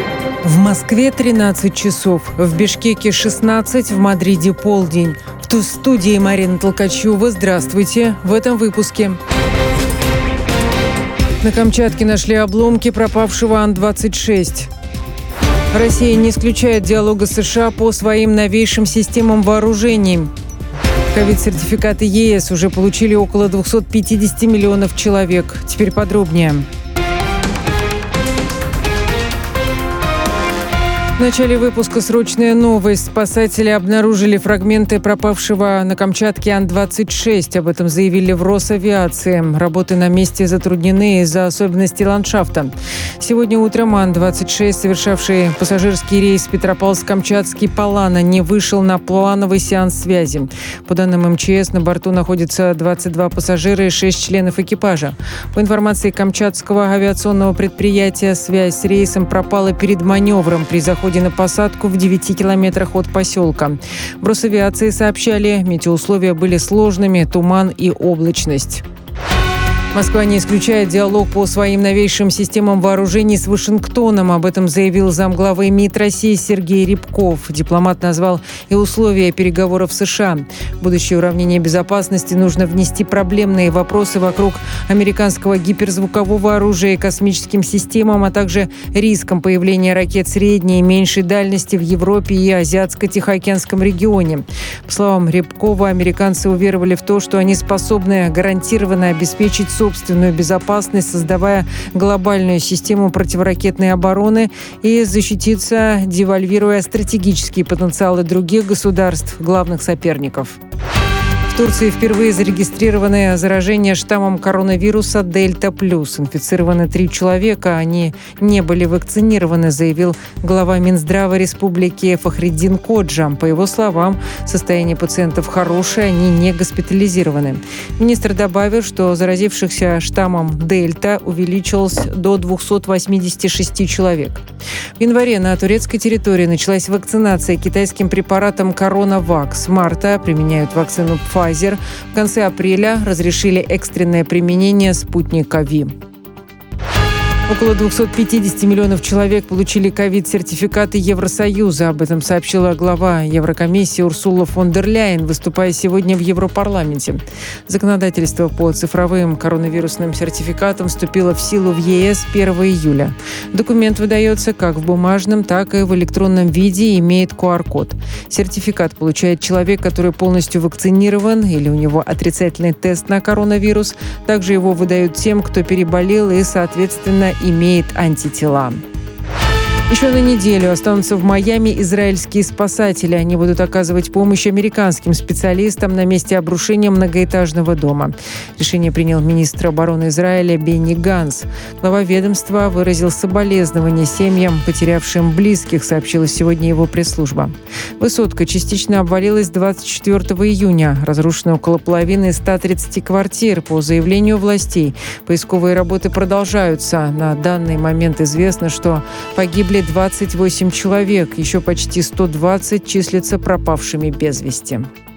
В Москве 13 часов, в Бишкеке 16, в Мадриде полдень. В студии Марина Толкачева. Здравствуйте. В этом выпуске. На Камчатке нашли обломки пропавшего Ан-26. Россия не исключает диалога с США по своим новейшим системам вооружений. Ковид-сертификаты ЕС уже получили около 250 миллионов человек. Теперь подробнее. В начале выпуска срочная новость. Спасатели обнаружили фрагменты пропавшего на Камчатке Ан-26. Об этом заявили в Росавиации. Работы на месте затруднены из-за особенностей ландшафта. Сегодня утром Ан-26, совершавший пассажирский рейс Петропавловск-Камчатский Палана, не вышел на плановый сеанс связи. По данным МЧС, на борту находится 22 пассажира и 6 членов экипажа. По информации Камчатского авиационного предприятия, связь с рейсом пропала перед маневром при заходе на посадку в 9 километрах от поселка. В Росавиации сообщали, метеоусловия были сложными, туман и облачность. Москва не исключает диалог по своим новейшим системам вооружений с Вашингтоном. Об этом заявил замглавы МИД России Сергей Рябков. Дипломат назвал и условия переговоров с США. В будущее уравнение безопасности нужно внести проблемные вопросы вокруг американского гиперзвукового оружия и космическим системам, а также риском появления ракет средней и меньшей дальности в Европе и Азиатско-Тихоокеанском регионе. По словам Рябкова, американцы уверовали в то, что они способны гарантированно обеспечить собственную безопасность, создавая глобальную систему противоракетной обороны и защититься, девальвируя стратегические потенциалы других государств, главных соперников. В Турции впервые зарегистрированы заражение штаммом коронавируса Дельта+. Инфицированы 3 человека, они не были вакцинированы, заявил глава Минздрава республики Фахриддин Коджа. По его словам, состояние пациентов хорошее, они не госпитализированы. Министр добавил, что заразившихся штаммом Дельта увеличилось до 286 человек. В январе на турецкой территории началась вакцинация китайским препаратом CoronaVac. С марта применяют вакцину Pfizer. В конце апреля разрешили экстренное применение спутника Ви. Около 250 миллионов человек получили ковид-сертификаты Евросоюза. Об этом сообщила глава Еврокомиссии Урсула фон дер Ляйен, выступая сегодня в Европарламенте. Законодательство по цифровым коронавирусным сертификатам вступило в силу в ЕС 1 июля. Документ выдается как в бумажном, так и в электронном виде и имеет QR-код. Сертификат получает человек, который полностью вакцинирован или у него отрицательный тест на коронавирус. Также его выдают тем, кто переболел и, соответственно, имеет антитела. Еще на неделю останутся в Майами израильские спасатели. Они будут оказывать помощь американским специалистам на месте обрушения многоэтажного дома. Решение принял министр обороны Израиля Бенни Ганц. Глава ведомства выразил соболезнования семьям, потерявшим близких, сообщила сегодня его пресс-служба. Высотка частично обвалилась 24 июня. Разрушено около половины 130 квартир. По заявлению властей, поисковые работы продолжаются. На данный момент известно, что погибли 28 человек, еще почти 120 числятся пропавшими без вести.